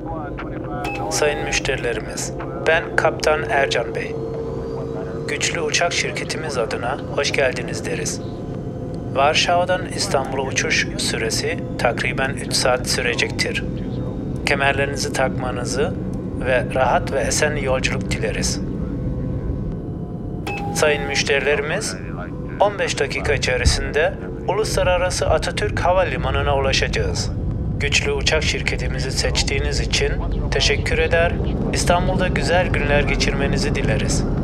Sayın müşterilerimiz, ben Kaptan Ercan Bey. Güçlü Uçak Şirketimiz adına hoş geldiniz deriz. Varşova'dan İstanbul'a uçuş süresi takriben 3 saat sürecektir. Kemerlerinizi takmanızı ve rahat ve esen yolculuk dileriz. Sayın müşterilerimiz, 15 dakika içerisinde Uluslararası Atatürk Havalimanı'na ulaşacağız. Güçlü Uçak Şirketimizi seçtiğiniz için teşekkür eder, İstanbul'da güzel günler geçirmenizi dileriz.